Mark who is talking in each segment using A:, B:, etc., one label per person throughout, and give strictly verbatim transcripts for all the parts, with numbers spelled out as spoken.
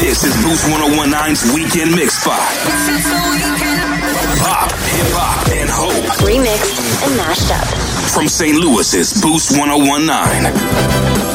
A: This is Boost ten nine's Weekend Mix Spot. Pop, hip hop, and hope.
B: Remixed and mashed up.
A: From Saint Louis's Boost ten nineteen.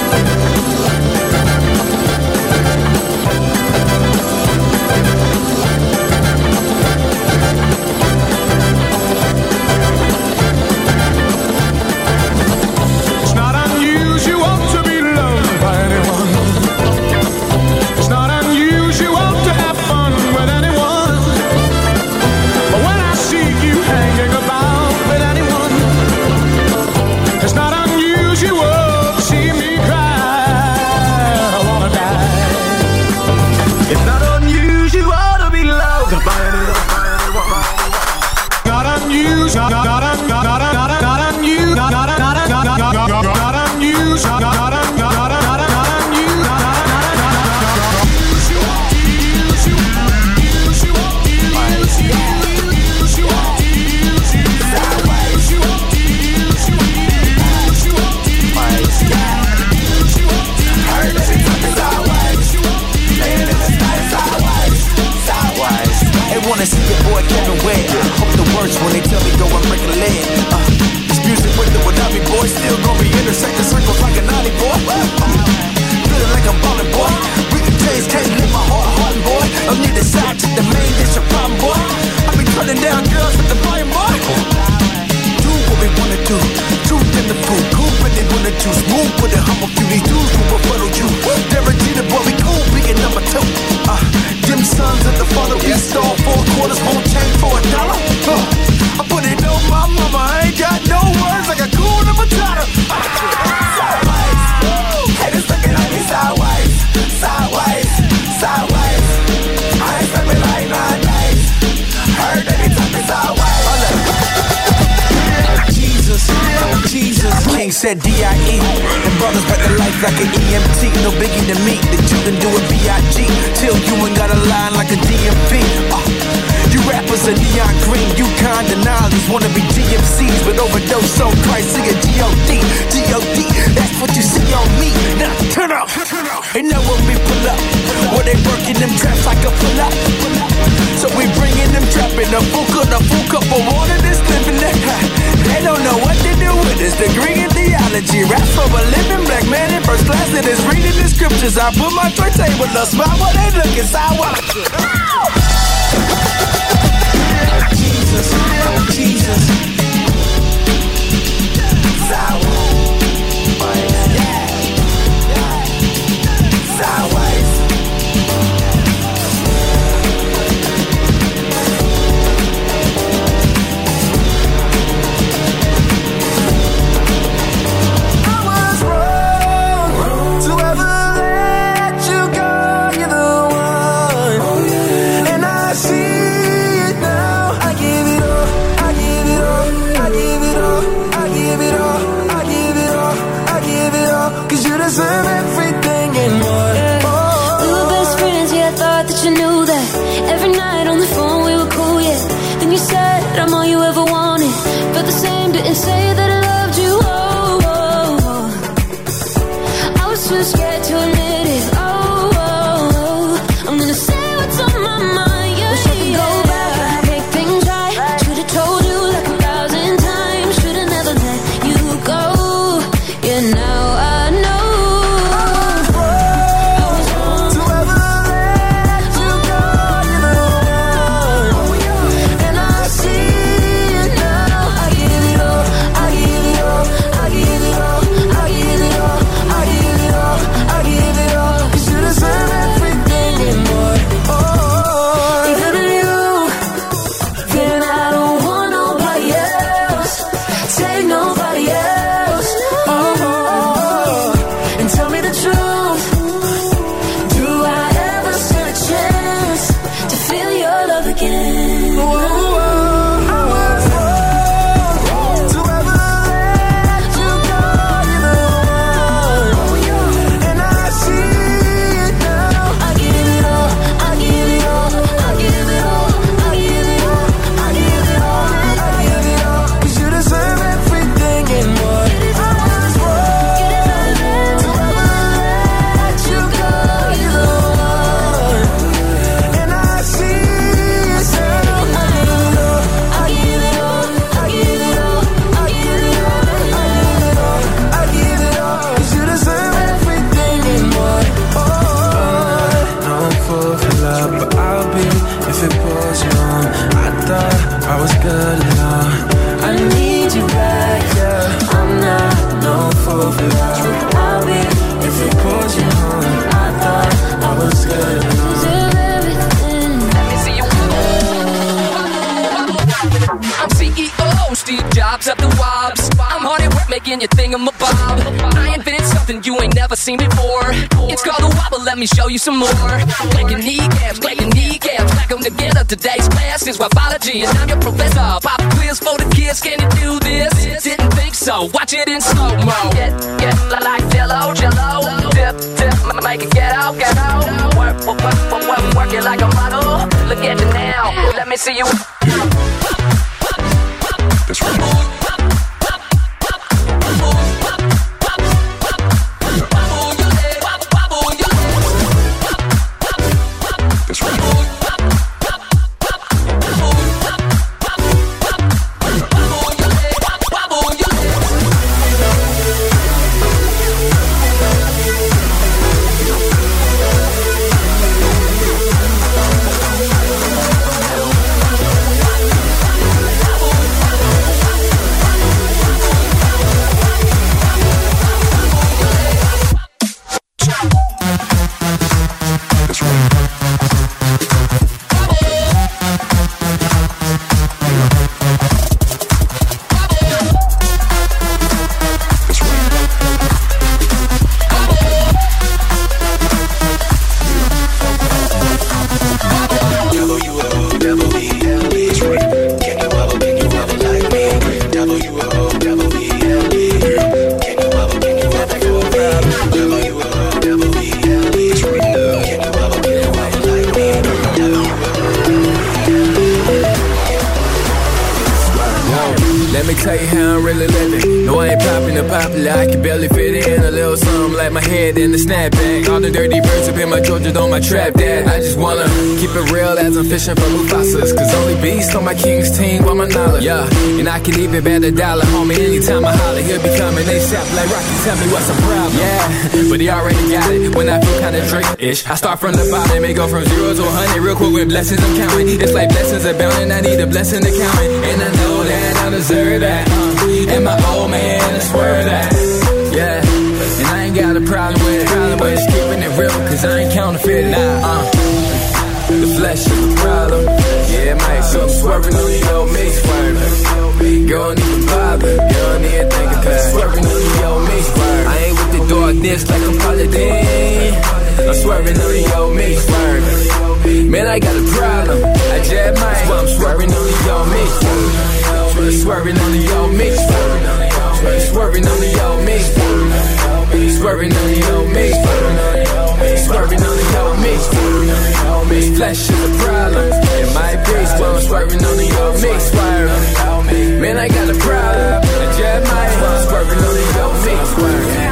C: Said D I E and brothers back to life like an E M T. No biggie to me that you can do it B I G till you ain't got a line like a D M V. Uh, you rappers are neon green, you kind of knowledge wanna be G M Cs, but overdose on Christ, see a G O D, G O D. That's what you see on me. Now turn up. They know when we pull up, where they working them traps like a pull up. So we bringing them trapping a full cup, a full cup of water that's living there. They don't know what to do with this degree in theology. Rap for a living black man in first class that is reading the scriptures. I put my tray table up, smile while they looking sour. Jesus, Jesus. Sour.
D: I give it all, I making your thingamabob. I invented something you ain't never seen before. It's called the wobble, let me show you some more. Clank your kneecaps, clank your kneecaps, clack them together. Today's class is wobology, and I'm your professor. Pop quiz for the kids, can you do this? Didn't think so, watch it in slow-mo. Get, get, like jello, jello. Dip, dip, make it get out, get out. Work, work, work, work, work it like a model. Look at you now, let me see you.
A: That's right.
C: Trap that, I just wanna keep it real as I'm fishing for Mufasas. Cause only beast on my king's team want my knowledge. Yeah, and I can even bet a dollar, homie, anytime I holler. He'll be coming ASAP like Rocky, tell me what's the problem. Yeah, but he already got it. When I feel kinda Drake-ish, I start from the bottom, may go from zero to a hundred real quick with blessings I'm counting. It's like blessings abounding, I need a blessing to count it. And I know that I deserve that, uh, and my old man, I swear that. Yeah, and I ain't got a problem with it, problem, but just keeping it real, cause I ain't counterfeiting. Nah, uh, the flesh is the problem. Yeah, it might, so I'm swerving on the old me, swerving. Girl, don't even bother, girl, don't even think of that. Swerving on the old me, swerving. I ain't with the darkness like I'm Holiday. I'm swerving on the old me, swerving. Man, I got a problem, I just might, so I'm swerving on the old me, swerving. Swerving on the old me, swerving. Swerving on the old me, swerving on the old me, swerving on the old me. This flesh is a problem, it might be, so I'm swerving on the old me, swerving. Man, I got a problem, I just might, so I'm swerving on the old me, swerving.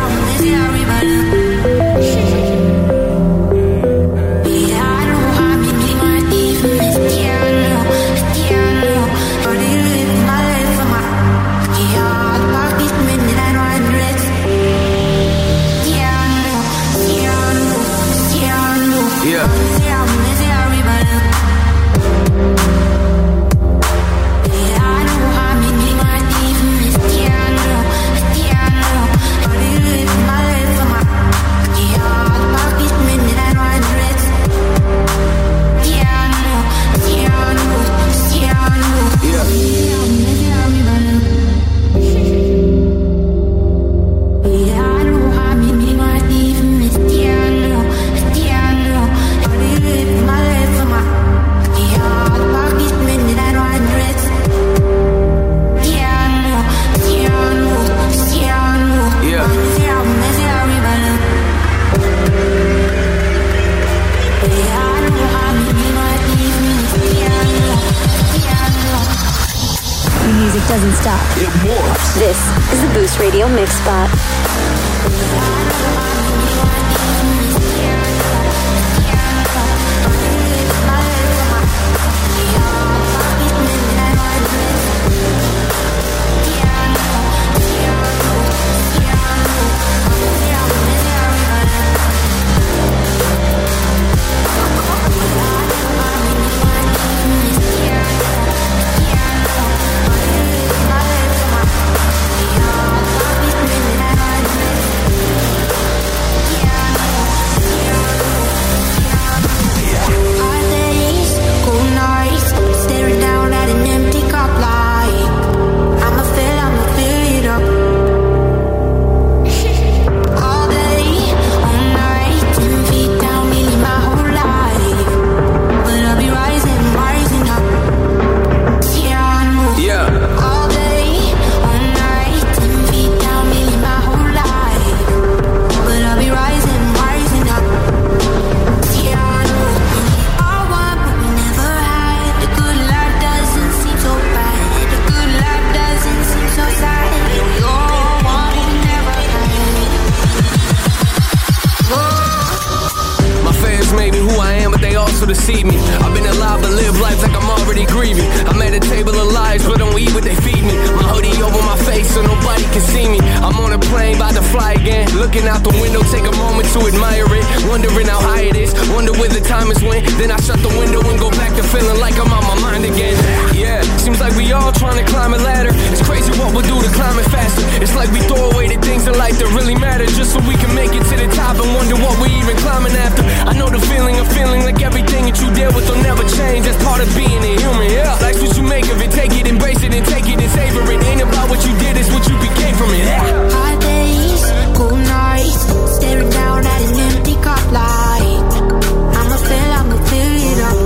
B: Doesn't stop.
A: It morphs.
B: This is the Boost Radio Mix Spot.
E: place will deceive me. I've been alive but live life like I'm already grieving. I'm at a table of lies but don't eat what they feed me. My hoodie over my face so nobody can see me. I'm on a plane about to fly again. Looking out the window, take a moment to admire it. Wondering how high it is, wonder where the time is when. Then I shut the window and go back to feeling like I'm on my mind again. Yeah, seems like we all trying to climb a ladder. It's crazy what we'll do to climb it faster. It's like we throw away the things in life that really matter just so we can make it to the top and wonder what we even climbing after. I know the feeling of feeling like everything that you deal with will never change. That's part of being a human, yeah. Life's what you make of it, take it, embrace it, and take it and savor it. Ain't about what you did, it's what you became from it. Yeah.
F: Hard days, cool nights, staring down at an empty cup light. I'ma fill, I'ma fill it up.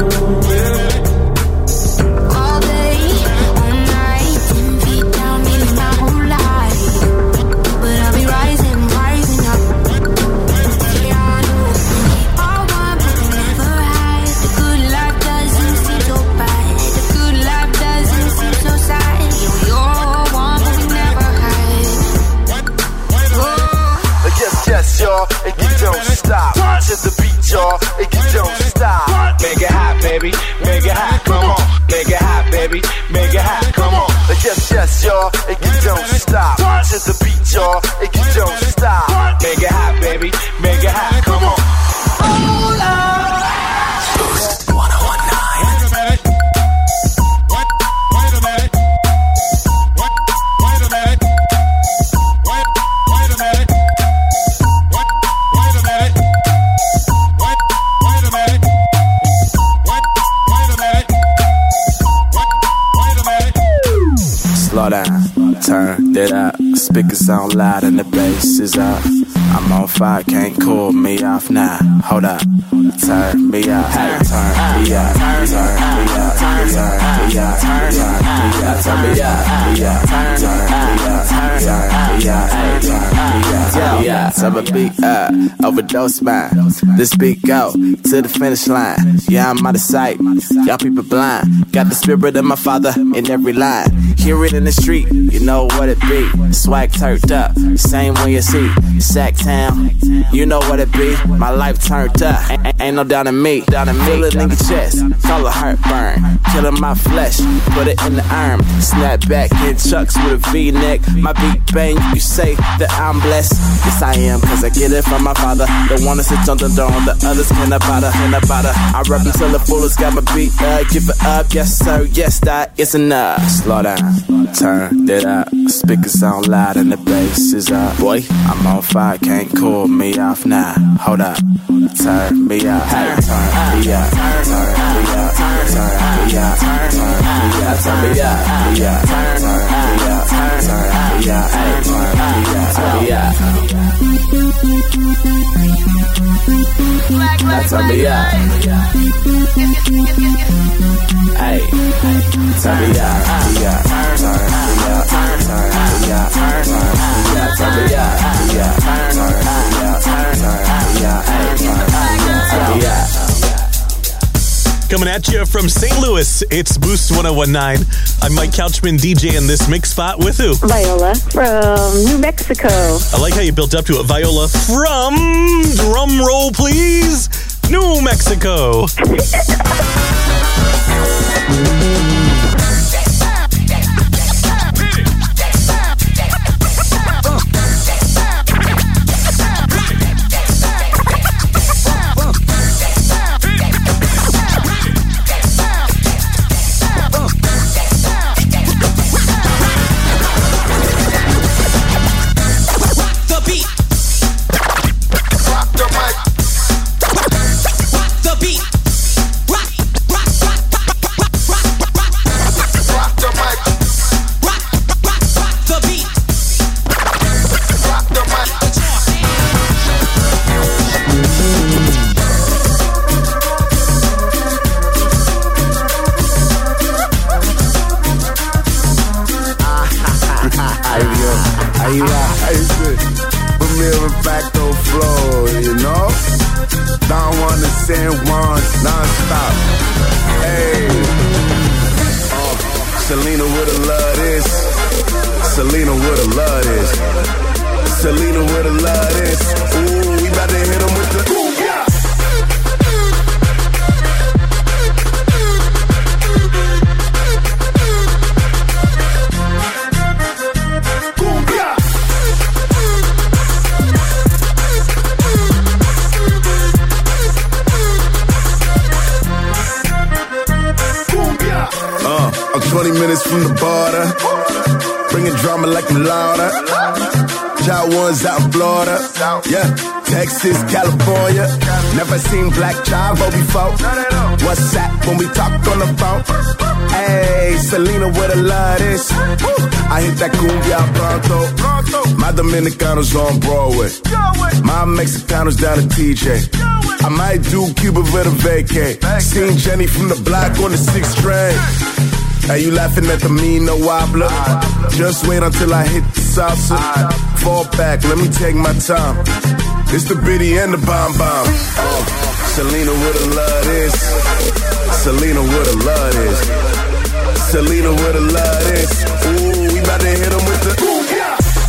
F: All day, all night, ten feet down, meaning my whole life. But I'll be rising, rising up. Yeah, I know we all want what we never had. The good life doesn't seem so bad. The good life doesn't seem so sad. Yeah, we all want what we never had. Oh.
C: Yes, yes, y'all, and you don't stop. To the beat, y'all, and you don't stop.
G: Make it hot, baby, make it hot, come on. Make it hot, baby, make it hot, come on.
C: Yes, yes, y'all, and you don't stop. To the beat, y'all, and you don't stop.
G: Make it hot, baby, make it hot, come on.
C: Hold on.
A: Boost one oh one nine.
H: Wait, wait a minute. Wait, wait a minute. Wait, wait a minute. Wait, wait a minute. Wait, wait a minute. Wait, wait a minute. Wait, wait a minute.
I: Slow down, turn it up. Speakers sound loud and the bass is up. I'm on fire, can't cool me off now. Hold up, turn me up, hey, turn me up, turn me up, turn me up, turn me up, turn me up, turn me up, turn me up, turn me up, hey, turn me up. Turn my beat up, overdose mine. This beat go to the finish line. Yeah, I'm out of sight, y'all people blind. Got the spirit of my father in every line. Hear it in the street, you know what it be. Swag turned up, same when you see Sack Town, you know what it be. My life turned up, ain't, ain't no down in me. Down in me, feel it in your chest, call it heartburn. Killing my flesh, put it in the arm. Snap back in chucks with a V-neck. My beat bang, you say that I'm blessed. Yes I am, cause I get it from my father. Don't wanna sit on the throne, the others cannot bother, cannot bother. I rap until the fullest, got my beat up, give it up, yes sir, yes that is enough. Slow down, turn it up, speakers sound loud and the bass is up. Boy, I'm on fire, can't cool me off now. Hold up, turn me up, hey, turn me up, turn me up, turn me up, turn me up, turn me up, turn me up, turn me up, turn me up, hey, turn me up, turn me up. Now turn me up, hey, turn me up, turn me up, turn me up, turn me up, turn me up, turn me up, turn me up, turn me up, turn me up, hey, turn me up.
J: Coming at you from Saint Louis, it's Boost one oh one nine. I'm Mike Couchman, D J in this mix spot with who?
K: Viola from New Mexico.
J: I like how you built up to it. Viola from, drum roll please, New Mexico.
L: Selena with a love this. Selena with a love this. Selena with a love this. Ooh, we about to hit them with the ooh, yeah. twenty minutes from the border. Bringing drama like I'm louder. Child ones out in Florida. Yeah, Texas, California. Never seen Black Chavo before. What's that when we talk on the phone? Hey, Selena, where the love is. I hit that cumbia pronto. My Dominicanos on Broadway. My Mexicanos down to T J. I might do Cuba with a vacay. Seen Jenny from the block on the sixth train. Hey, you laughing at the me no wobbler? Just wait until I hit the salsa. Fall back, let me take my time. It's the Biddy and the Bomb Bomb. Uh, Selena, where the love is. Selena, where the love is. Selena, where the love is. Ooh, we about to hit them with the cumbia.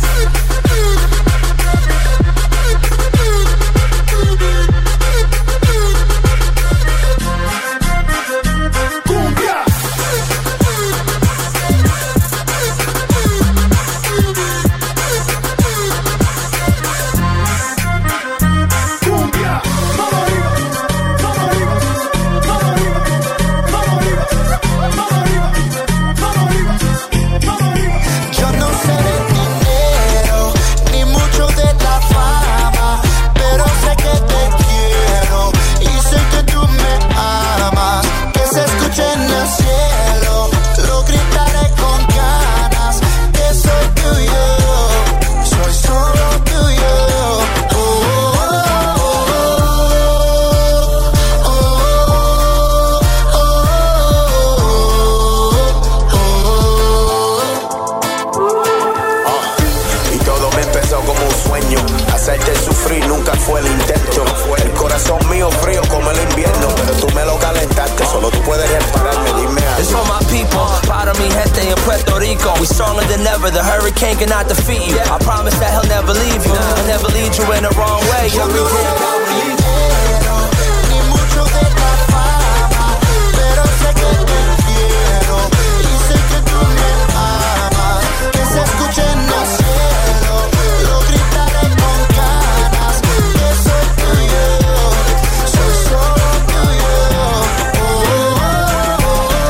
M: Cannot defeat you. I promise that he'll never leave you. He'll never lead you in the wrong way. Every day I believe you. Ni mucho de la fama, pero sé que te quiero y sé que tú me amas. Que se escuche en el cielo, lo gritaré con ganas. Que soy tuyo, soy solo tuyo. Oh, oh,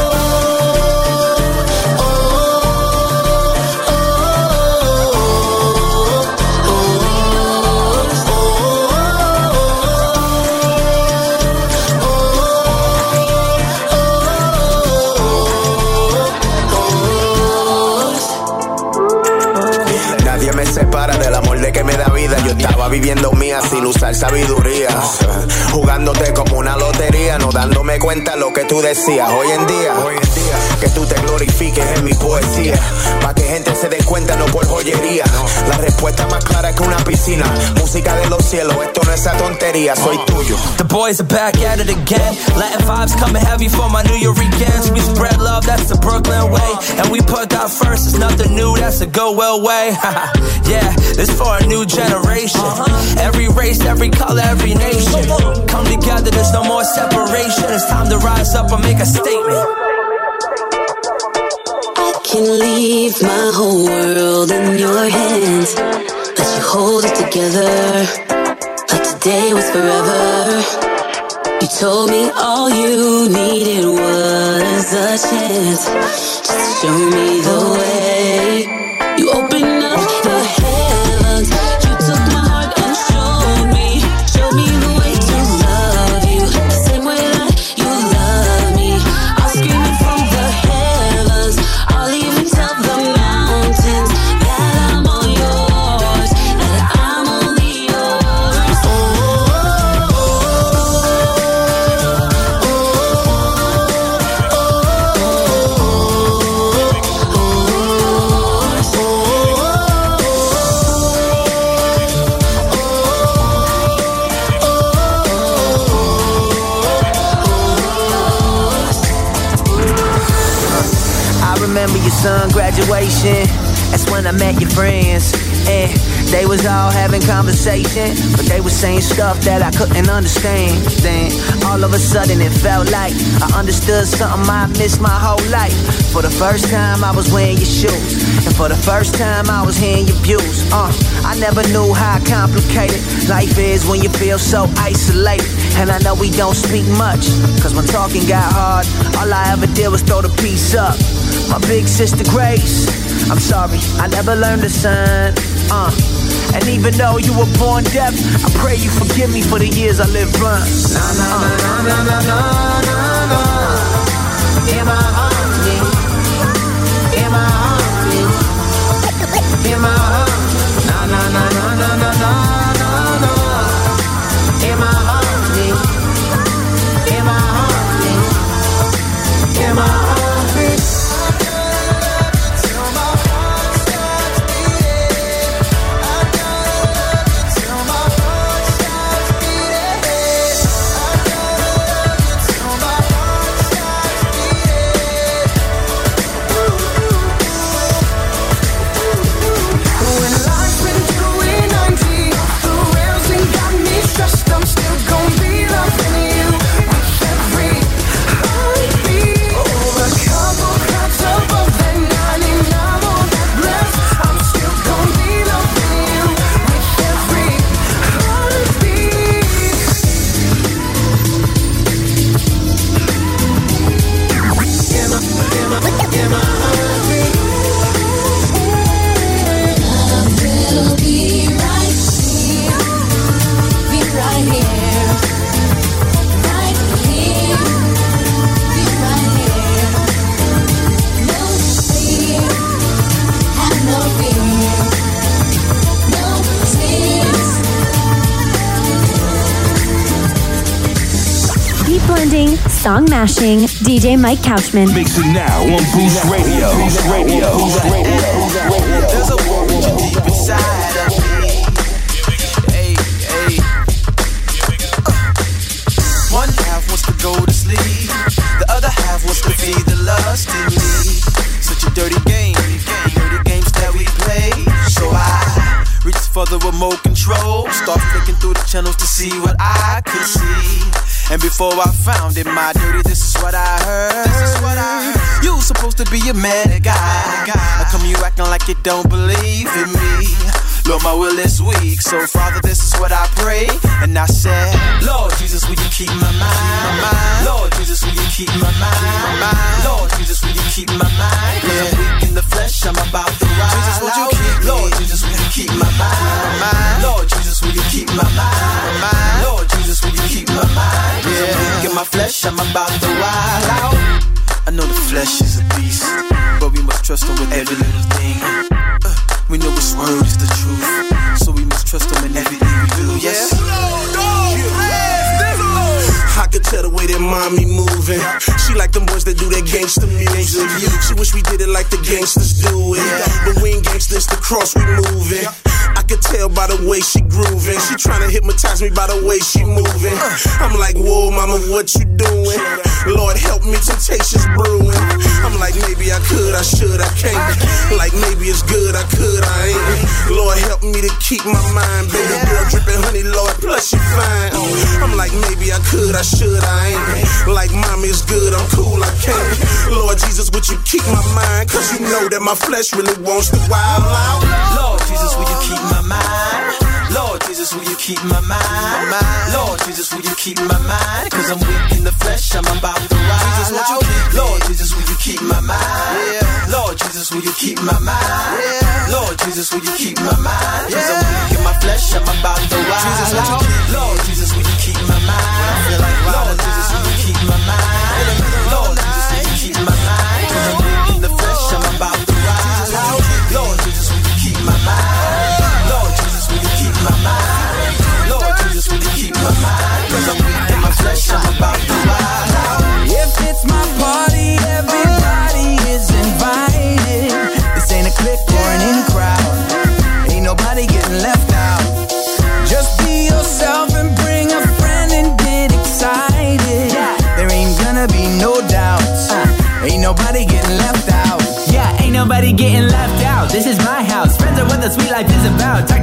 M: oh, oh, que me da vida. Yo estaba viviendo mía sin usar sabiduría, jugándote como una lotería, no dándome cuenta lo que tú decías. Hoy en día, hoy en día que tú te glorifiques en mi poesía, pa' que gente se dé cuenta, no por joyería. La respuesta más clara que una piscina, música de los cielos, esto no es esa tontería, soy tuyo. The boys are back at it again, Latin vibes coming heavy for my New Year weekends. We spread love, that's the Brooklyn way, and we put God first, it's nothing new, that's the go well way. Yeah, this for a new generation. Every race, every color, every nation. Come together, there's no more separation. It's time to rise up and make a statement.
N: I can leave my whole world in your hands. Let you hold it together like today was forever. You told me all you needed was a chance, just to show me the way. You opened up the heavens, you took my heart and showed me, showed me the way to love you, the same way that you love me. I'll scream it from the heavens, I'll even tell the mountains that I'm all yours, that I'm only yours. Oh, oh, oh, oh,
M: I remember your son graduation, that's when I met your friends. And
C: They was all having conversation, but they was saying stuff that I couldn't understand. Then all of a sudden it felt like I understood something I missed my whole life. For the first time I was wearing your shoes, and for the first time I was hearing your views. Uh, I never knew how complicated life is when you feel so isolated. And I know we don't speak much, cause when talking got hard, all I ever did was throw the piece up. My big sister Grace, I'm sorry, I never learned a sign. Uh, and even though you were born deaf, I pray you forgive me for the years I lived blind. Na na na na na na na na. In my heart, yeah. In my heart, yeah. In my heart. Na na na na na na na na. In my heart, yeah. In my heart, yeah. In my heart.
B: Song mashing, D J Mike Couchman.
A: Mix it now on Boost Radio. Boost Radio. Boost Radio.
C: There's a war deep inside of me. Hey, hey. Uh. One half wants to go to sleep. The other half wants to feed the lust in me. Such a dirty game, dirty games that we play. So I reach for the remote control, start flicking through the channels to see what I could see. And before I found it, my dirty, this is what I heard. This is what I heard. You supposed to be a man, a guy. How come you acting like you don't believe in me? Lord, my will is weak, so Father, this is what I pray. And I said, Lord Jesus, will you keep my mind? Lord Jesus, will you keep my mind? Lord Jesus, will you keep my mind? Cause I'm weak in the flesh, I'm about to rise. Jesus, will you keep me? Lord Jesus, will you keep my mind? Lord Jesus, will you keep my mind? Lord Jesus, will you keep my mind? Cause I'm weak in my flesh, I'm about to wild out. I know the flesh is a beast, but we must trust him with every little thing. uh, We know his word is the truth, so we must trust him in everything we do. Yes.
L: I could tell the way that mommy moving. She like them boys that do that gangsta music. She wish we did it like the gangsters do it, but we ain't gangsters, the cross we moving. I could tell by the way she grooving. She tryna hypnotize me by the way she moving. I'm like, whoa, mama, what you doing? Lord, help me, temptation's brewing. I'm like, maybe I could, I should, I can't. Like, maybe it's good, I could, I ain't. Lord, help me to keep my mind. Baby girl dripping honey, Lord, plus she fine. I'm like, maybe I could, I should, I ain't. Like, mommy, it's good, I'm cool, I can't. Lord Jesus, would you keep my mind? Cause you know that my flesh really wants to wild out.
C: Lord Jesus, will you keep my mind? Lord Jesus, will you keep my mind? Lord Jesus, will you keep my mind? Cause I'm weak in the flesh, I'm about to rise. Lord Jesus, will you keep my mind? Lord Jesus, will you keep my mind? Lord Jesus, will you keep my mind? Cause I'm weak in my flesh, I'm about to rise. Lord Jesus, will you keep my mind? Lord Jesus, will you keep my mind? Lord Jesus, will you keep my mind? Cause I'm weak in the flesh, I'm about to rise. Lord Jesus, will you keep my mind? Lord Jesus, will you keep my mind? Lord Jesus, will you keep my mind? Cause I'm weak in my flesh, I'm about to rise. If it's my party, everybody is invited. This ain't a clique or an in crowd. Ain't nobody getting left out. Just be yourself and bring a friend and get excited. There ain't gonna be no doubts. Ain't nobody getting left out.
O: Yeah, ain't nobody getting left out. This is my house. Friends are what the sweet life is about. Talk to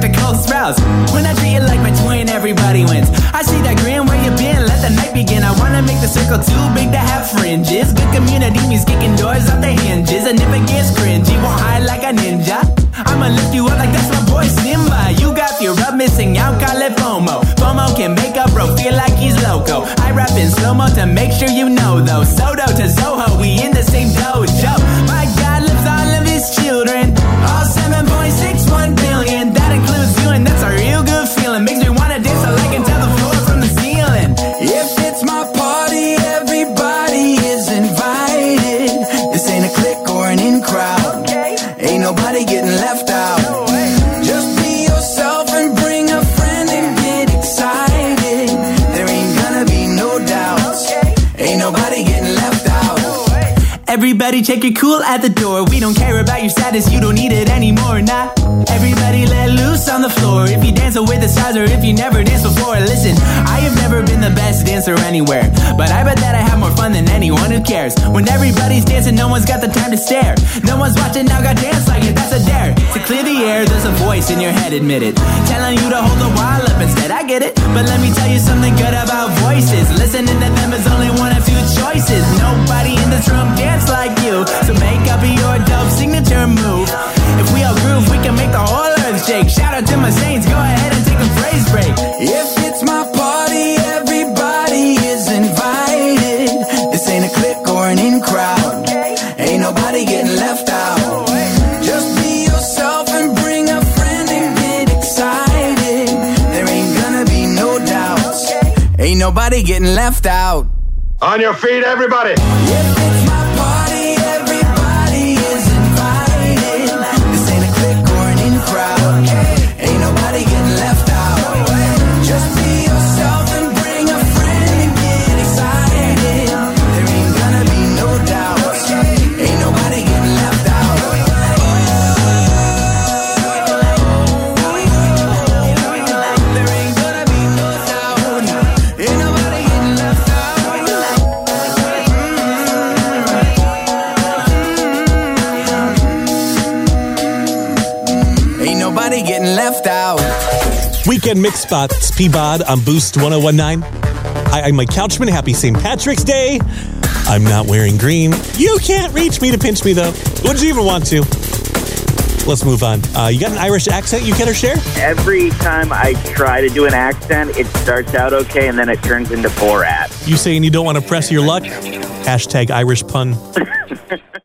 O: sprouts. When I treat you like my twin, everybody wins. I see that grin, where you been? Let the night begin. I wanna make the circle too big to have fringes. Good community means kicking doors off the hinges. And if it gets cringy, won't hide like a ninja. I'ma lift you up like that's my boy Simba. You got your up missing out, call it FOMO. FOMO can make a bro feel like he's loco. I rap in slow-mo to make sure you know though. Soto to Zoho, we in the same dojo. My God lives all of his children, all seven point six one billion. That includes you, and that's a real good feeling. Makes me wanna dance so I can tell the floor from the ceiling. If it's my party, everybody is invited. This ain't a clique or an in crowd. Ain't nobody getting left out. Just be yourself and bring a friend and get excited. There ain't gonna be no doubts. Ain't nobody getting left out. Everybody check your cool at the door. We don't care about your status, you don't need it anymore. Nah, everybody let loose on the floor. If you dance with the stars or if you never danced before, listen, I have never been the best dancer anywhere, but I bet that I have more fun than anyone who cares. When everybody's dancing, no one's got the time to stare. No one's watching, now got dance like it, that's a dare. To clear the air, there's a voice in your head, admit it, telling you to hold the wall up instead. I get it, but let me tell you something good about voices. Listening to them is only one of few choices. Nobody in this room dance like you, so make up your dope signature move. If we all groove, we can make the whole earth shake. Shout out to my saints, go ahead and take a praise break. If it's my party, everybody is invited. This ain't a clique or an in crowd. Ain't nobody getting left out. Just be yourself and bring a friend and get excited. There ain't gonna be no doubts. Ain't nobody getting left out.
G: On your feet, everybody.
O: If it's my party, everybody is invited. This ain't a clique or an in crowd. Ain't nobody getting left out. Just be yourself and bring a friend and get excited. There ain't gonna be no doubts. Ain't nobody getting left out. There ain't gonna be no doubt. Ain't nobody getting left out. Ain't nobody getting left out.
J: Weekend Mix Spots, P-Bod on Boost one oh one nine. Hi, I'm Mike Couchman. Happy Saint Patrick's Day. I'm not wearing green. You can't reach me to pinch me, though. Would you even want to? Let's move on. Uh, you got an Irish accent you can share?
P: Every time I try to do an accent, it starts out okay, and then it turns into Borat.
J: You saying you don't want to press your luck? Hashtag Irish pun.